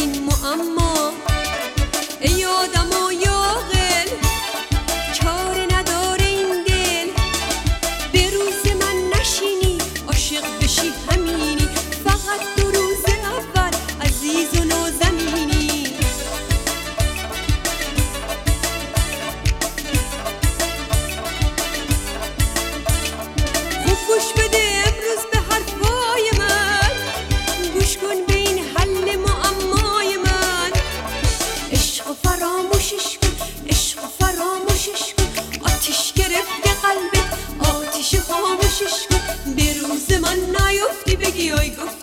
این معما. ای آدم و یاغل چاره نداره این دل، به روز من نشینی عاشق بشی همینی، فقط 2 روز اول عزیز و نازنینی. خوب گوش بده امروز به حرفای من، گوش کن به این حل معمای من. عشق و فراموشش کن، عشق و فراموشش کن، آتیش گرفته قلبت آتیش خاموشش کن. به روز من نیفتی بگی آی گفت